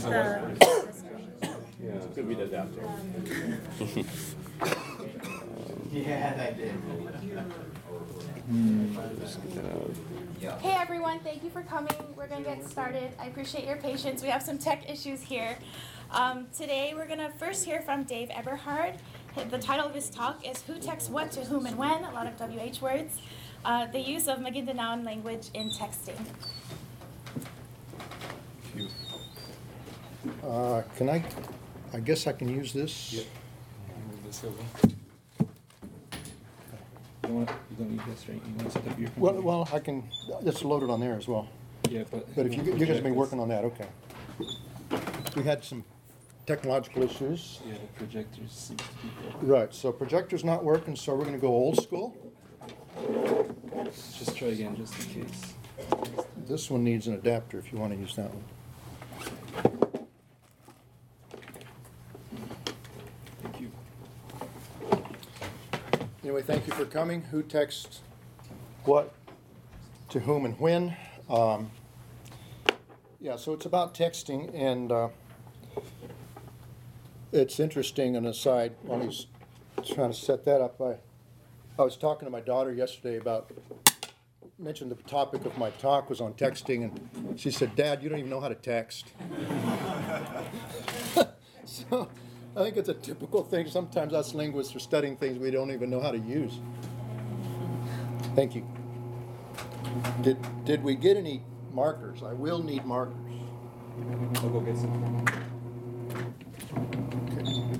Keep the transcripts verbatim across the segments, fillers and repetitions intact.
the, the screen. Yeah, it's going to be the adapter. Yeah, that did. Hey everyone, thank you for coming. We're going to get started. I appreciate your patience. We have some tech issues here. Um, today we're going to first hear from Dave Eberhard. The title of his talk is Who Texts What to Whom and When, a lot of W H words. Uh, the use of Maguindanaon language in texting. Uh, can I, I guess I can use this? Yep. Move this over. You don't, want, you don't need this, right? You want to set up your Well, computer? well, I can, it's loaded on there as well. Yeah, but... But if you, want to you guys have been project working on that, okay. We had some technological issues. this? Yeah, the projector seems to be broken. Right, so projector's not working, so we're gonna go old school. Just try again, just in case. This one needs an adapter if you wanna use that one. Thank you. Anyway, thank you for coming. Who texts what to whom and when? Um, yeah, so it's about texting, and uh, it's interesting. An aside, while he's trying to set that up, I, I was talking to my daughter yesterday about, mentioned the topic of my talk was on texting, and she said, "Dad, you don't even know how to text." So I think it's a typical thing. Sometimes us linguists are studying things we don't even know how to use. Thank you. Did, did we get any markers? I will need markers. I'll go get some. Okay.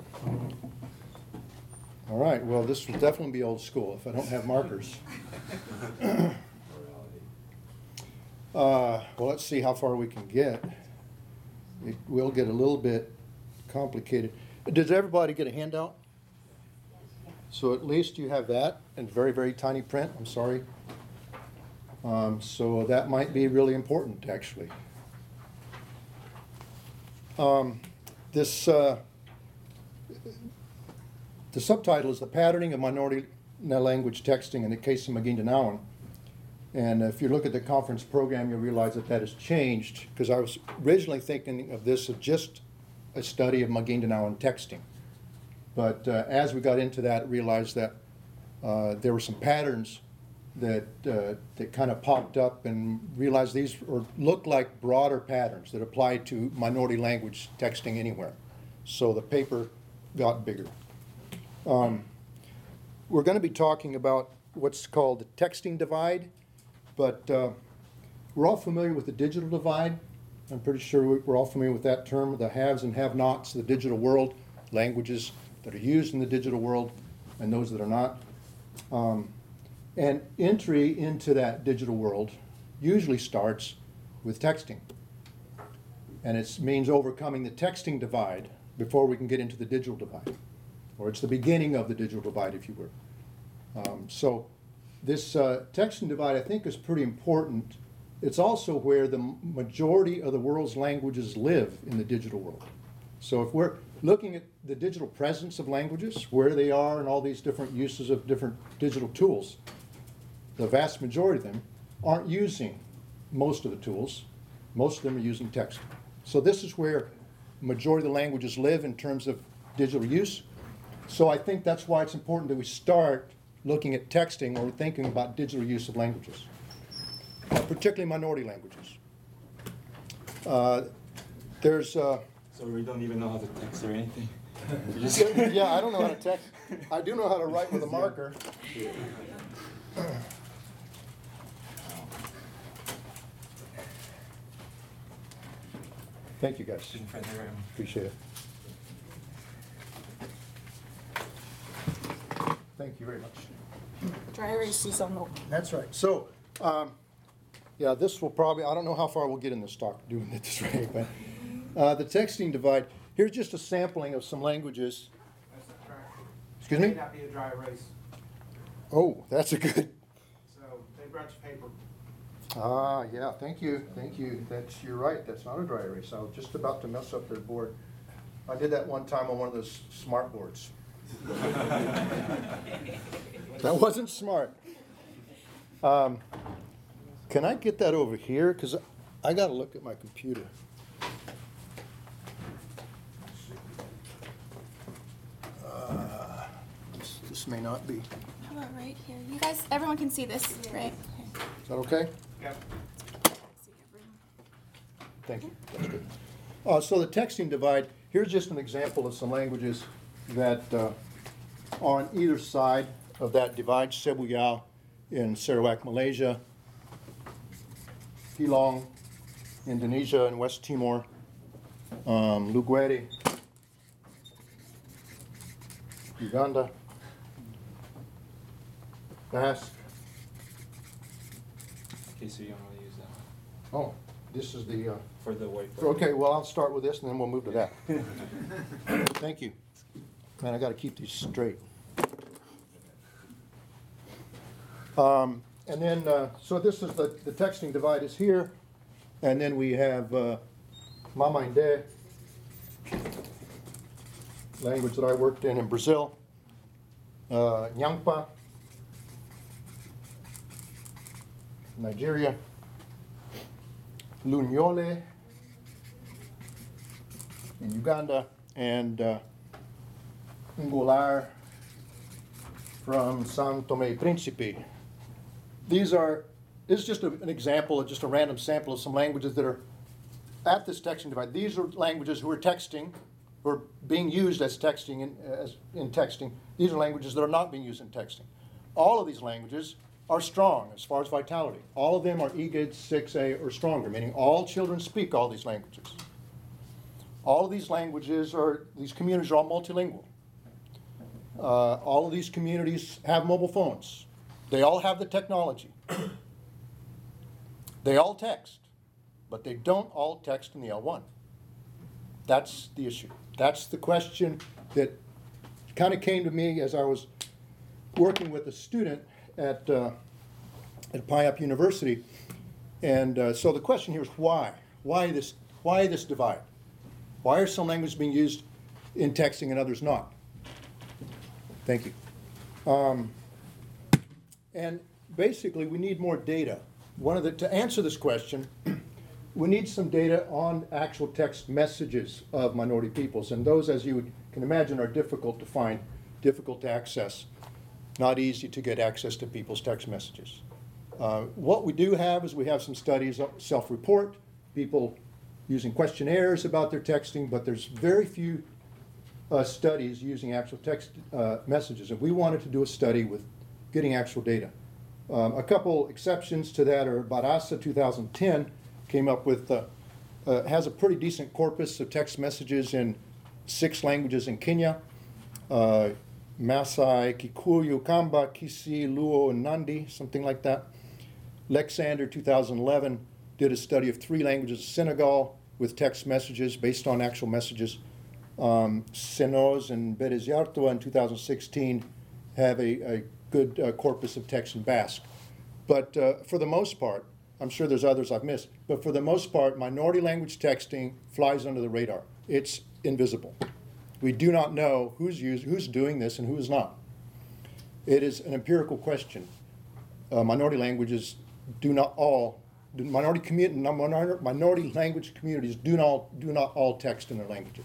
All right, well, this will definitely be old school if I don't have markers. uh, well, let's see how far we can get. It will get a little bit complicated. Does everybody get a handout? So at least you have that in very, very tiny print. I'm sorry. Um, so that might be really important, actually. Um, this uh, the subtitle is The Patterning of Minority Language Texting in the Case of Maguindanaon. And if you look at the conference program, you'll realize that that has changed, because I was originally thinking of this as just a study of Maguindanaon texting. But uh, as we got into that, realized that uh, there were some patterns that uh, that kind of popped up, and realized these or looked like broader patterns that apply to minority language texting anywhere. So the paper got bigger. Um, we're going to be talking about what's called the texting divide, but uh, we're all familiar with the digital divide. I'm pretty sure we're all familiar with that term, the haves and have-nots, the digital world, languages that are used in the digital world and those that are not. Um, and entry into that digital world usually starts with texting. And it means overcoming the texting divide before we can get into the digital divide. Or it's the beginning of the digital divide, if you were. Um, so this uh, texting divide, I think, is pretty important. It's also where the majority of the world's languages live in the digital world. So if we're looking at the digital presence of languages, where they are and all these different uses of different digital tools, the vast majority of them aren't using most of the tools. Most of them are using text. So this is where the majority of the languages live in terms of digital use. So I think that's why it's important that we start looking at texting when we're thinking about digital use of languages, uh, particularly minority languages. Uh, there's... Uh, So we don't even know how to text or anything. We just yeah, I don't know how to text. I do know how to write with a marker. Thank you, guys. Appreciate it. Thank you very much. Dry erase is on the... That's right. So, um, yeah, this will probably, I don't know how far we'll get in this talk doing it this way, but uh, the texting divide, here's just a sampling of some languages. That's a track. Excuse It me? may not be a dry erase. Oh, that's a good, So they brought you paper. ah, yeah, thank you, thank you. That's, you're right, that's not a dry erase. I was just about to mess up their board. I did that one time on one of those smart boards. That wasn't smart. Um, can I get that over here? Because I got to look at my computer. may not be. How about right here? You guys, everyone can see this, right? Is that okay? Yep. Thank you. That's good. Uh, so the texting divide, here's just an example of some languages that uh, are on either side of that divide. Cebu Yao in Sarawak, Malaysia. Hilong, Indonesia and West Timor. Um, Luguere, Uganda. Basque. Okay, so you don't want to use that one Oh, this is the... Uh, for the white. Okay, well, I'll start with this and then we'll move to that. Thank you. Man, I got to keep these straight. Um, and then, uh, so this is the, the texting divide is here. And then we have uh, Mamainde, language that I worked in in Brazil. Uh, Nyangpa, Nigeria. Lunyole in Uganda, and uh, Ngular from São Tomé e Príncipe. These are, this is just a, an example, just a random sample of some languages that are at this texting divide. These are languages who are texting, who are being used as texting, in, as, in texting. These are languages that are not being used in texting. All of these languages are strong as far as vitality. All of them are E G I D six A or stronger, meaning all children speak all these languages. All of these languages are, these communities are all multilingual. Uh, all of these communities have mobile phones. They all have the technology. They all text, but they don't all text in the L one. That's the issue. That's the question that kind of came to me as I was working with a student at, uh, at Puyallup University. And uh, so the question here is why? Why this, why this divide? Why are some languages being used in texting and others not? Thank you. Um, and basically, we need more data. One of the, to answer this question, we need some data on actual text messages of minority peoples. And those, as you can imagine, are difficult to find, difficult to access. Not easy to get access to people's text messages. Uh, what we do have is we have some studies, self-report, people using questionnaires about their texting, but there's very few uh, studies using actual text uh, messages. And we wanted to do a study with getting actual data. Um, a couple exceptions to that are Barasa two thousand ten came up with, uh, uh, has a pretty decent corpus of text messages in six languages in Kenya. Uh, Maasai, Kikuyu, Kamba, Kisi, Luo, and Nandi, something like that. Lexander, two thousand eleven, did a study of three languages of Senegal with text messages based on actual messages. Um, Senoz and Bereziartua in two thousand sixteen have a, a good uh, corpus of text in Basque. But uh, for the most part, I'm sure there's others I've missed, but for the most part, minority language texting flies under the radar. It's invisible. We do not know who's used, who's doing this and who is not. It is an empirical question. Uh, minority languages do not all, do minority, commu minority language communities do not, do not all text in their languages.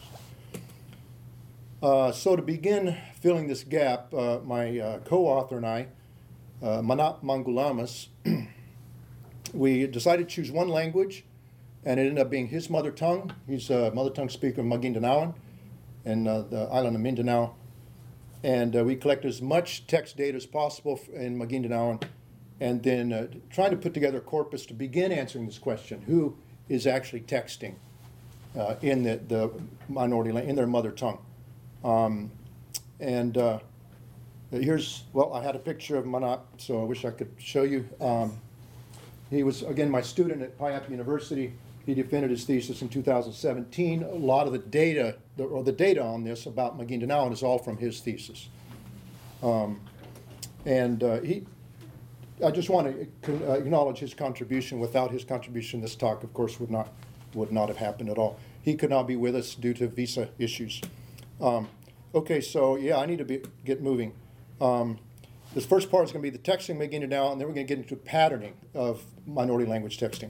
Uh, so to begin filling this gap, uh, my uh, co-author and I, uh, Manap Mangulamas, we decided to choose one language, and it ended up being his mother tongue. He's a mother tongue speaker of Maguindanaoan in uh, the island of Mindanao. And uh, we collected as much text data as possible in Maguindanaoan, and then uh, trying to put together a corpus to begin answering this question: who is actually texting uh, in the, the minority, in their mother tongue? Um, and uh, here's, well, I had a picture of Manap, so I wish I could show you. Um, he was, again, my student at Puyallup University. He defended his thesis in two thousand seventeen. A lot of the data, the, or the data on this about Maguindanaoan is all from his thesis. Um, and uh, he, I just want to uh, acknowledge his contribution. Without his contribution, this talk, of course, would not, would not have happened at all. He could not be with us due to visa issues. Um, okay, so yeah, I need to be, get moving. Um, this first part is going to be the texting Maguindanao, and then we're going to get into patterning of minority language texting.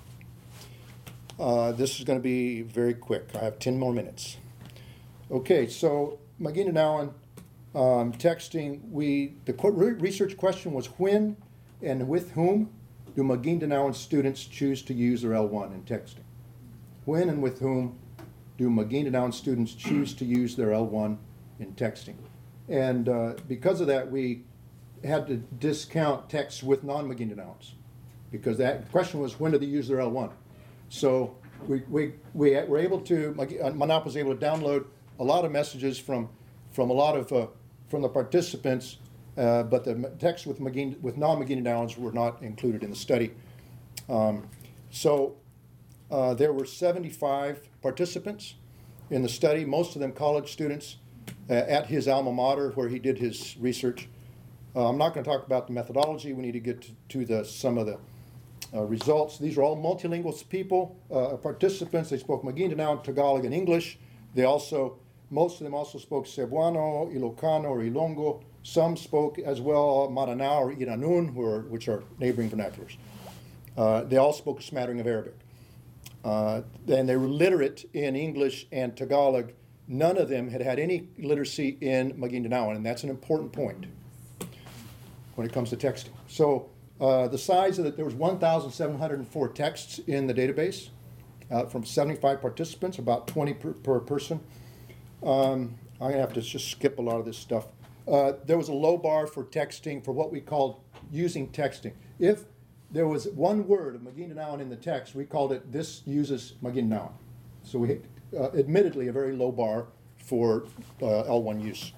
Uh, this is going to be very quick. I have ten more minutes. Okay, so Maguindanaoan Um, texting, we, the qu- re- research question was when and with whom do Maguindanao students choose to use their L one in texting? When and with whom do Maguindanao students choose to use their L one in texting? And uh, because of that, we had to discount texts with non-Maguindanaons, because that question was when do they use their L one? So we, we, we were able to, Manap was able to download a lot of messages from, from a lot of, uh, from the participants, uh, but the texts with, Magin, with non-Maguindanaons were not included in the study. Um, so uh, there were seventy-five participants in the study, most of them college students uh, at his alma mater where he did his research. Uh, I'm not going to talk about the methodology. We need to get to, to the, some of the uh, results. These are all multilingual people, uh, participants. They spoke Maguindanao, Tagalog, and English. They also, most of them also spoke Cebuano, Ilocano, or Ilongo. Some spoke as well Maranao or Iranun, who are, which are neighboring vernaculars. Uh, they all spoke a smattering of Arabic. Uh, and they were literate in English and Tagalog. None of them had had any literacy in Maguindanao, and that's an important point when it comes to texting. So uh, the size of it, there was one thousand seven hundred four texts in the database uh, from seventy-five participants, about twenty per, per person. Um, I'm gonna have to just skip a lot of this stuff. Uh, there was a low bar for texting, for what we called using texting. If there was one word of Maguindanaoan in the text, we called it, this uses Maguindanaoan. So we, uh, admittedly, a very low bar for uh, L one use.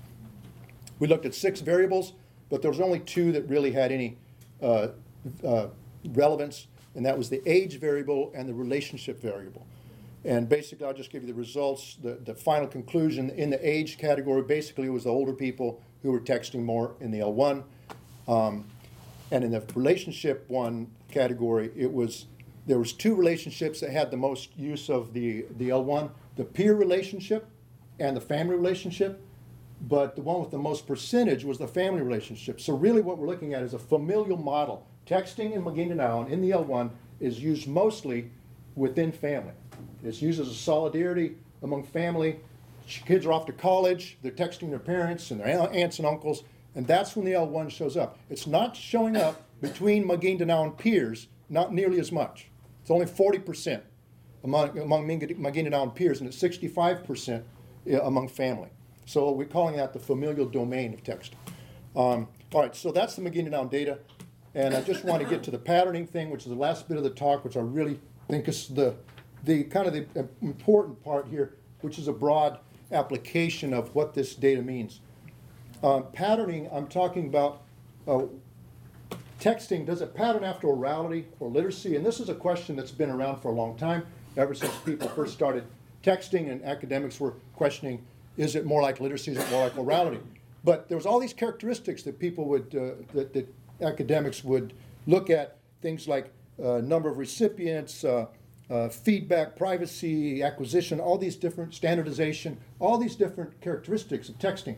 We looked at six variables, but there was only two that really had any uh, uh, relevance, and that was the age variable and the relationship variable. And basically, I'll just give you the results. The, the final conclusion in the age category basically was the older people who were texting more in the L one. Um, and in the relationship one category, it was, there was two relationships that had the most use of the, the L one, the peer relationship and the family relationship. But the one with the most percentage was the family relationship. So really what we're looking at is a familial model. Texting in Maguindanao in the L one is used mostly within family. It's used as a solidarity among family. Kids are off to college, they're texting their parents and their aunts and uncles, and that's when the L one shows up. It's not showing up between Maguindanao peers, not nearly as much. It's only forty percent among, among Maguindanao peers, and it's sixty-five percent among family. So we're calling that the familial domain of texting. Um, all right, so that's the Maguindanao data. And I just want to get to the patterning thing, which is the last bit of the talk, which I really think is the, the kind of the important part here, which is a broad application of what this data means. Um, patterning, I'm talking about uh, texting. Does it pattern after orality or literacy? And this is a question that's been around for a long time, ever since people first started texting and academics were questioning, is it more like literacy, is it more like orality? But there was all these characteristics that people would, uh, that, that academics would look at, things like uh, number of recipients, uh, uh, feedback, privacy, acquisition, all these different, standardization, all these different characteristics of texting.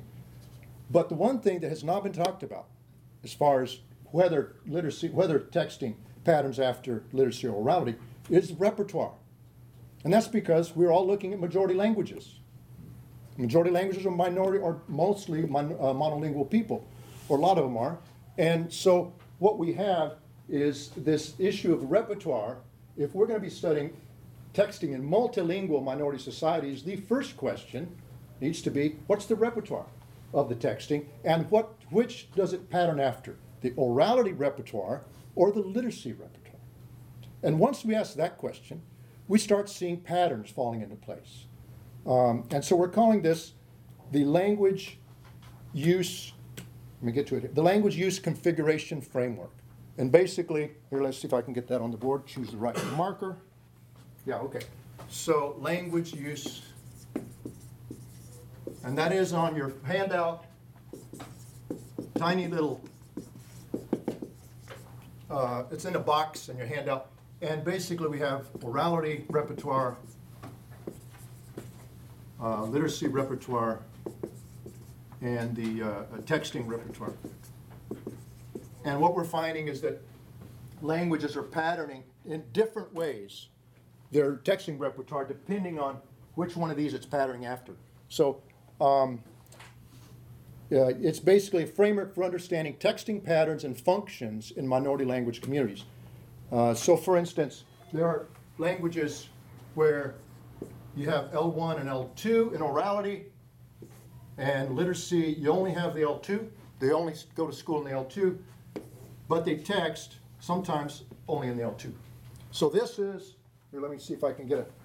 But the one thing that has not been talked about as far as whether literacy, whether texting patterns after literacy or orality is repertoire. And that's because we're all looking at majority languages. Majority languages are minority or mostly mon, uh, monolingual people, or a lot of them are. And so what we have is this issue of repertoire. If we're going to be studying texting in multilingual minority societies, the first question needs to be, what's the repertoire of the texting, and what, which does it pattern after, the orality repertoire or the literacy repertoire? And once we ask that question, we start seeing patterns falling into place. Um, and so we're calling this the language use, let me get to it, the language use configuration framework. And basically, here, let's see if I can get that on the board, choose the right marker. Yeah, okay. So language use, and that is on your handout, tiny little, uh, it's in a box in your handout. And basically we have orality repertoire, uh, literacy repertoire, and the uh, texting repertoire. And what we're finding is that languages are patterning in different ways their texting repertoire depending on which one of these it's patterning after. So um, uh, it's basically a framework for understanding texting patterns and functions in minority language communities. Uh, so for instance, there are languages where you have L one and L two in orality, and literacy, you only have the L two. They only go to school in the L two, but they text sometimes only in the L two. So this is, here, let me see if I can get it.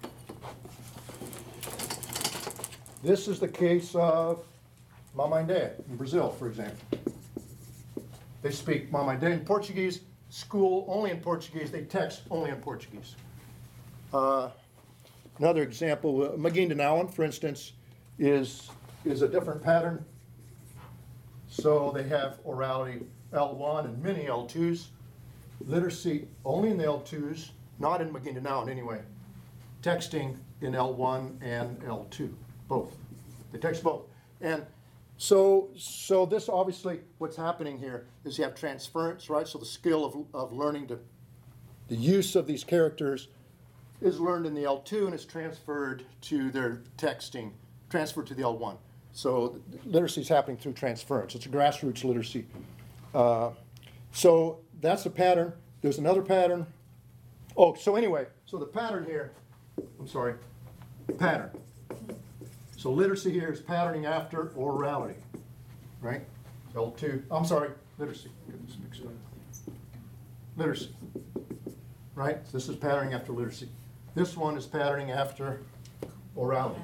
This is the case of Mama and Dad in Brazil, for example. They speak Mama and Dad in Portuguese, school only in Portuguese, they text only in Portuguese. Uh, another example, uh, Maguindanao, for instance, is, is a different pattern. So they have orality L one and many L twos, literacy only in the L twos, not in Maguindanao anyway, texting in L one and L two, both. They text both. And so, so this obviously, what's happening here is you have transference, right? So the skill of, of learning to, the use of these characters is learned in the L two and is transferred to their texting, transferred to the L one. So literacy is happening through transference. It's a grassroots literacy. Uh, so that's a pattern. There's another pattern. Oh, so anyway, so the pattern here, I'm sorry, pattern. So literacy here is patterning after orality, right? L two, I'm sorry, literacy. Get this mixed up. Literacy, right? So this is patterning after literacy. This one is patterning after orality.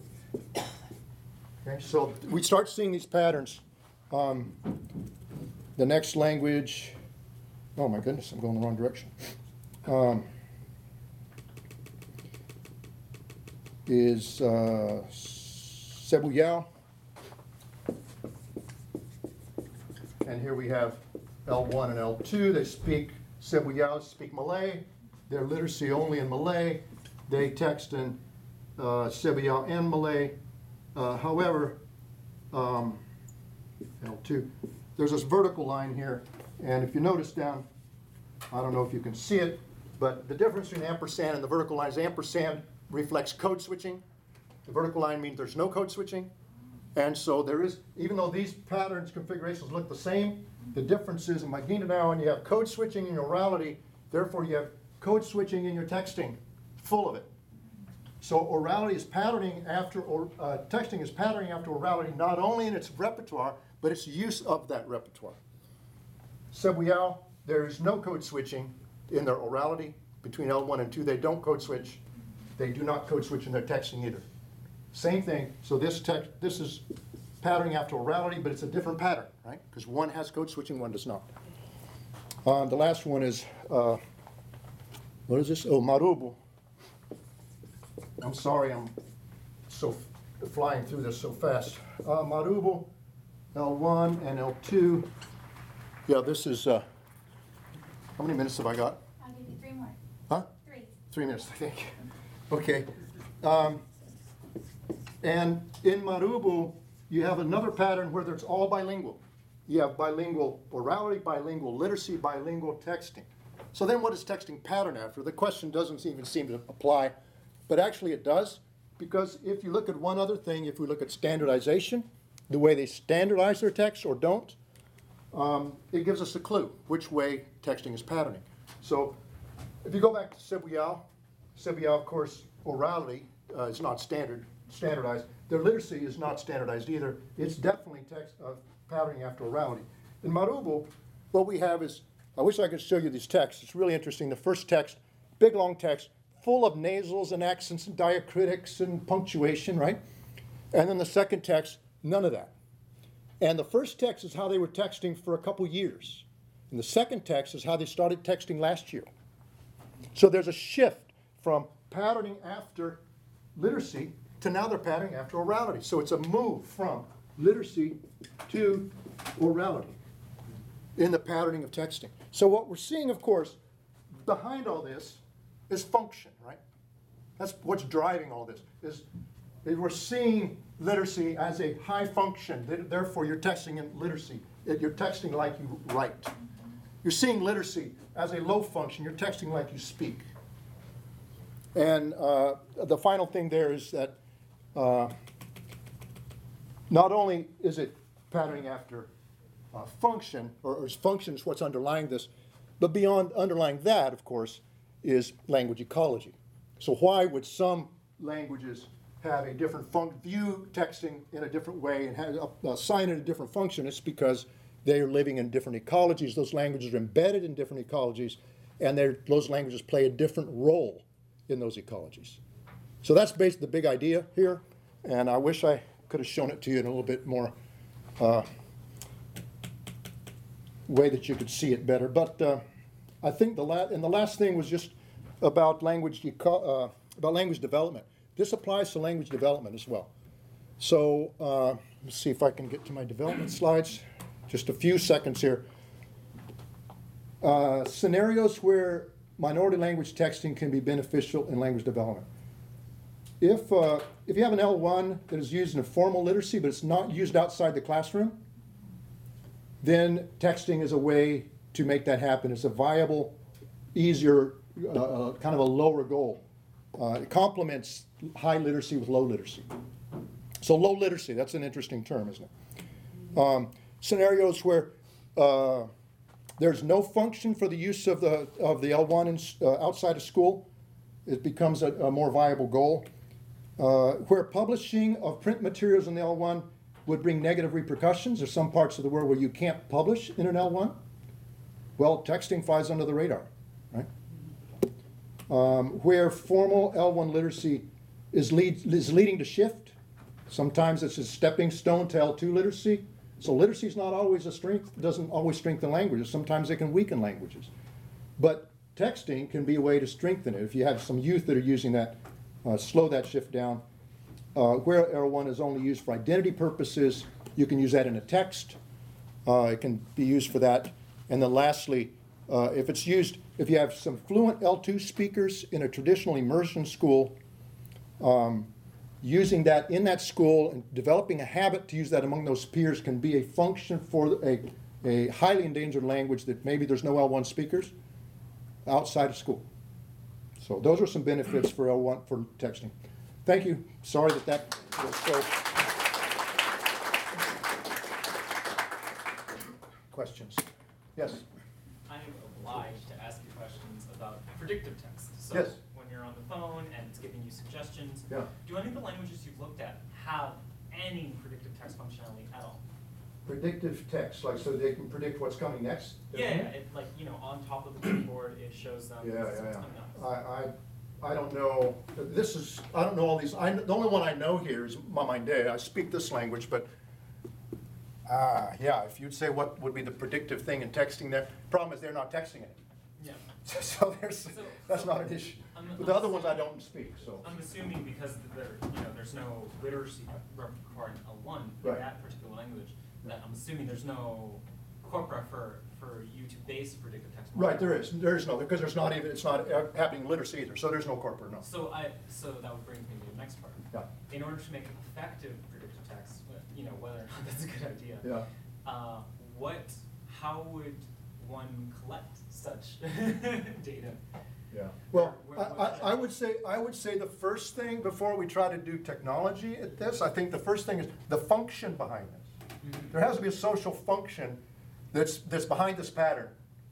Okay, so we start seeing these patterns. Um, the next language, oh my goodness, I'm going the wrong direction. Um, is uh, Cebu Yao. And here we have L one and L two. They speak, Cebu Yao speak Malay. Their literacy only in Malay. They text in uh, Cebu Yao and Malay. Uh, however, um, L two, there's this vertical line here, and if you notice down, I don't know if you can see it, but the difference between ampersand and the vertical line is ampersand reflects code switching. The vertical line means there's no code switching. And so there is, even though these patterns, configurations look the same, the difference is in Maguindanao, and you have code switching in your orality, therefore you have code switching in your texting, full of it. So orality is patterning after, or uh, texting is patterning after orality, not only in its repertoire, but its use of that repertoire. Cebu Yao, there is no code switching in their orality between L one and two. They don't code switch. They do not code switch in their texting either. Same thing. So this text, this is patterning after orality, but it's a different pattern, right? Because one has code switching, one does not. Um, the last one is, uh, what is this? Oh, Marubo. I'm sorry, I'm so flying through this so fast. Uh, Marubo, L one and L two. Yeah, this is, uh, how many minutes have I got? I'll give you three more. Huh? Three. Three minutes, I think. Okay. Um, and in Marubo, you have another pattern where there's all bilingual. You have bilingual orality, bilingual literacy, bilingual texting. So then what is texting pattern after? The question doesn't even seem to apply, but actually it does, because if you look at one other thing, if we look at standardization, the way they standardize their text or don't, um, it gives us a clue which way texting is patterning. So if you go back to Cebu Yao, Cebu Yao, of course, orality uh, is not standard, standardized. Their literacy is not standardized either. It's definitely text uh, patterning after orality. In Marubo, what we have is, I wish I could show you these texts. It's really interesting. The first text, big long text, full of nasals and accents and diacritics and punctuation, right? And then the second text, none of that. And the first text is how they were texting for a couple years. And the second text is how they started texting last year. So there's a shift from patterning after literacy to now they're patterning after orality. So it's a move from literacy to orality in the patterning of texting. So what we're seeing, of course, behind all this is function, right? That's what's driving all this, is, is we're seeing literacy as a high function. Therefore, you're texting in literacy. You're texting like you write. You're seeing literacy as a low function. You're texting like you speak. And uh, the final thing there is that uh, not only is it patterning after uh, function, or, or function is what's underlying this. But beyond underlying that, of course, is language ecology. So why would some languages have a different fun- view texting in a different way and have, uh, assign it a different function? It's because they are living in different ecologies. Those languages are embedded in different ecologies, and those languages play a different role in those ecologies. So that's basically the big idea here, and I wish I could have shown it to you in a little bit more uh, way that you could see it better. But uh, I think the la- and the last thing was just about language eco- uh, about language development. This applies to language development as well. So uh, let's see if I can get to my development slides. Just a few seconds here. Uh, scenarios where minority language texting can be beneficial in language development. If, uh, if you have an L one that is used in a formal literacy, but it's not used outside the classroom, then texting is a way to make that happen. It's a viable, easier, uh, kind of a lower goal. Uh, it complements high literacy with low literacy. So low literacy, that's an interesting term, isn't it? Um, scenarios where uh, there's no function for the use of the, of the L one in, uh, outside of school, it becomes a, a more viable goal. Uh, where publishing of print materials in the L one would bring negative repercussions. There's some parts of the world where you can't publish in an L one. Well, texting flies under the radar, right? Um, where formal L one literacy is, lead, is leading to shift. Sometimes it's a stepping stone to L two literacy. So literacy is not always a strength, doesn't always strengthen languages. Sometimes it can weaken languages. But texting can be a way to strengthen it. If you have some youth that are using that, uh, slow that shift down. Uh, where L one is only used for identity purposes, you can use that in a text. Uh, it can be used for that. And then lastly, uh, if it's used, if you have some fluent L two speakers in a traditional immersion school, um, using that in that school and developing a habit to use that among those peers can be a function for a, a highly endangered language that maybe there's no L one speakers outside of school. So those are some benefits for L one for texting. Thank you. Sorry that that was so. Questions? Yes? I am obliged to ask you questions about predictive text. So Yes. when you're on the phone and it's giving you suggestions, Yeah. do any of the languages you've looked at have any predictive text functionality at all? Predictive text, like so they can predict what's coming next? Yeah, yeah, it, like, you know, on top of the keyboard, it shows them Yeah, what's yeah, coming yeah. up. I, I, I don't know, this is, I don't know all these, I, the only one I know here is Mamande. I speak this language, but, ah, yeah, if you'd say what would be the predictive thing in texting there, problem is they're not texting it. Yeah. So there's, So- that's so not an issue. I'm- But the I'm other ones I assuming- don't speak, so. I'm assuming because there, you know, there's no literacy requiring L one Right. in that particular language, that I'm assuming there's no corpora for, for you to base predictive text. Right, there is, there is no, because there's not even, it's not uh, happening in literacy either, so there's no corporate, no. So I, so that would bring me to the next part. Yeah. In order to make effective predictive text, you know, whether or not that's a good idea. Yeah. Uh, what, how would one collect such data? Yeah. Well, Where- I, where- I, I would say, I would say the first thing before we try to do technology at this, I think the first thing is the function behind this. Mhm. There has to be a social function that's, that's behind this pattern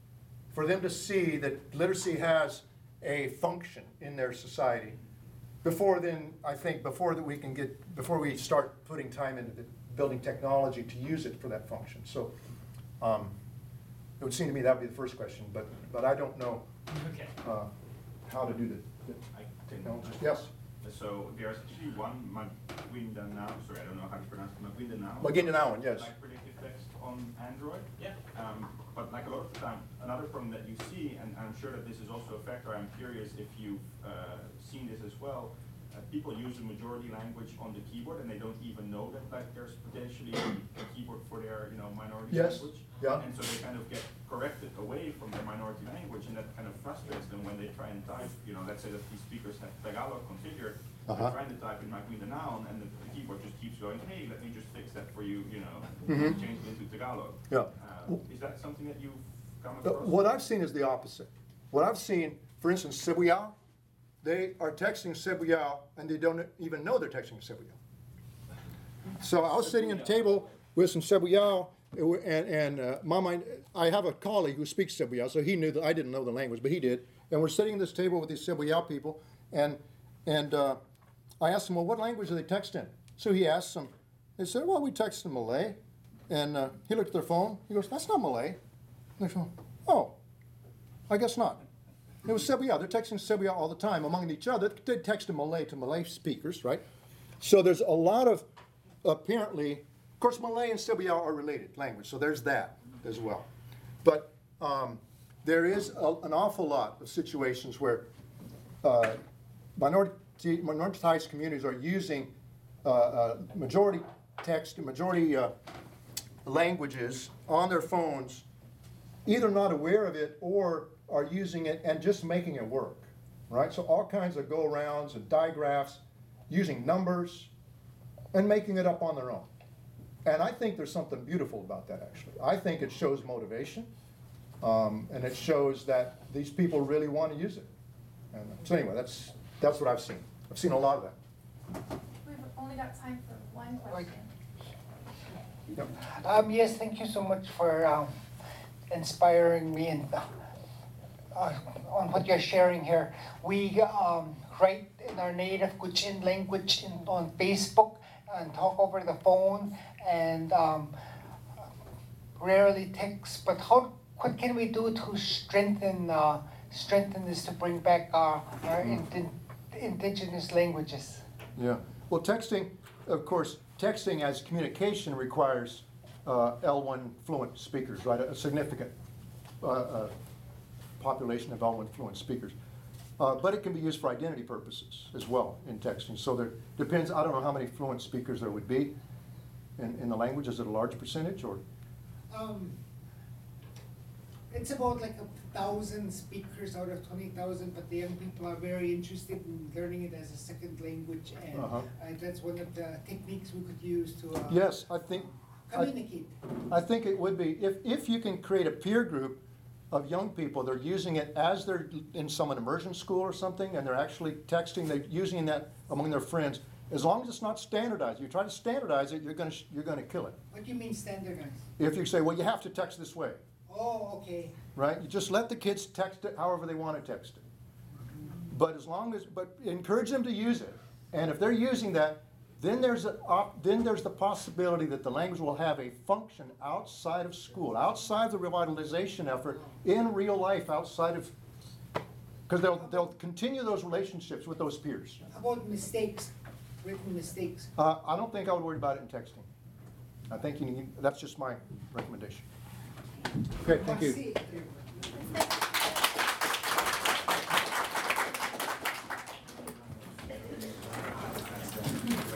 for them to see that literacy has a function in their society. Before then, I think, before that we can get, before we start putting time into the building technology to use it for that function. So, um, it would seem to me that would be the first question, but, but I don't know, Okay. uh, how to do the, the I can. technology. Yes? So there's actually one Maguindanao, sorry, I don't know how to pronounce it, Maguindanao. Maguindanao, yes. Like predictive text on Android. Yeah. Um, but like a lot of the time, another problem that you see, and I'm sure that this is also a factor, I'm curious if you've uh, seen this as well, uh, people use the majority language on the keyboard and they don't even know that like there's potentially a keyboard for their, you know, minority Yes. language. Yeah. And so they kind of get corrected away from their minority language, and that kind of frustrates them when they try and type, you know, let's say that these speakers have Tagalog configured, Uh-huh. they're trying to type in Maguindanao, and the, the keyboard just keeps going, hey, let me just fix that for you, you know, Mhm. change it into Tagalog. Yeah. Uh, is that something that you've come The- across? What I've seen is the opposite. What I've seen, for instance, Cebuano, they are texting Cebuano and they don't even know they're texting Cebuano. So I was sitting at a table with some Cebuano, and, and uh, Mama, I have a colleague who speaks Cebuano, so he knew that I didn't know the language, but he did. And we're sitting at this table with these Cebuano people, and and uh, I asked him, well, what language do they text in? So he asked them. They said, well, we text in Malay. And uh, he looked at their phone. He goes, that's not Malay. And they go, oh, I guess not. It was Cebuano. They're texting Cebuano all the time among each other. They text in Malay to Malay speakers, right? So there's a lot of, apparently, of course, Malay and Cebuano are related language, so there's that as well. But um, there is a, an awful lot of situations where uh, minority, minoritized communities are using uh, uh, majority text and majority uh, languages on their phones, either not aware of it or are using it and just making it work, right? So all kinds of go-arounds and digraphs, using numbers and making it up on their own. And I think there's something beautiful about that, actually. I think it shows motivation, um, and it shows that these people really want to use it. And so anyway, that's that's what I've seen. I've seen a lot of that. We've only got time for one question. Yep. Um, yes, thank you so much for um, inspiring me and uh, uh, on what you're sharing here. We um, write in our native Kuchin language in, on Facebook and talk over the phone and um, rarely text. But how? What can we do to strengthen uh, strengthen this to bring back our, our indi indigenous languages? Yeah. Well, texting, of course, texting as communication requires uh, L one fluent speakers, right? A significant uh, uh, population of L one fluent speakers. Uh, but it can be used for identity purposes as well in texting. So there depends, I don't know how many fluent speakers there would be in, in the language. Is it a large percentage or? Um, it's about like a thousand speakers out of twenty thousand, but the young people are very interested in learning it as a second language, and Uh-huh. uh, that's one of the techniques we could use to uh, Yes, I think. communicate. I, I think it would be, if, if you can create a peer group of young people, they're using it as they're in some immersion school or something, and they're actually texting, they're using that among their friends. As long as it's not standardized, you try to standardize it, you're gonna you're gonna kill it. What do you mean standardized? If you say, well, you have to text this way, Oh, okay. right? You just let the kids text it however they want to text it. But as long as, but encourage them to use it, and if they're using that, then there's a op, then there's the possibility that the language will have a function outside of school, outside the revitalization effort, in real life, outside of, because they'll they'll continue those relationships with those peers. How about mistakes, written mistakes? Uh, I don't think I would worry about it in texting. I think you need, that's just my recommendation. Okay, thank you. Kasi